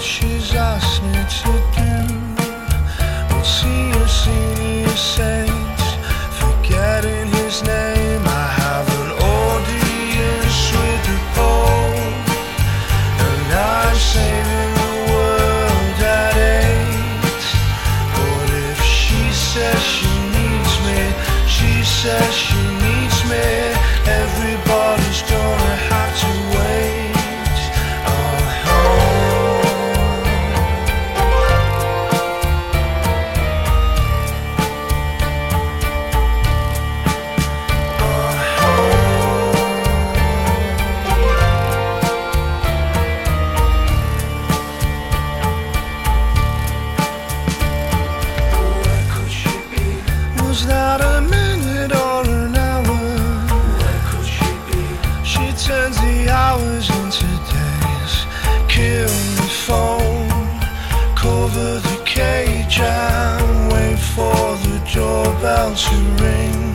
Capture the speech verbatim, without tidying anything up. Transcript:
she's asked me to do. We'll see a senior saint, forgetting his name. I have an audience with the Pope, and I'm saving the world at eight. But if she says she needs me, she says she needs me, everybody's gonna have to wait. Was that a minute or an hour? Where could she be? She turns the hours into days, kill the phone, cover the cage and wait for the doorbell to ring.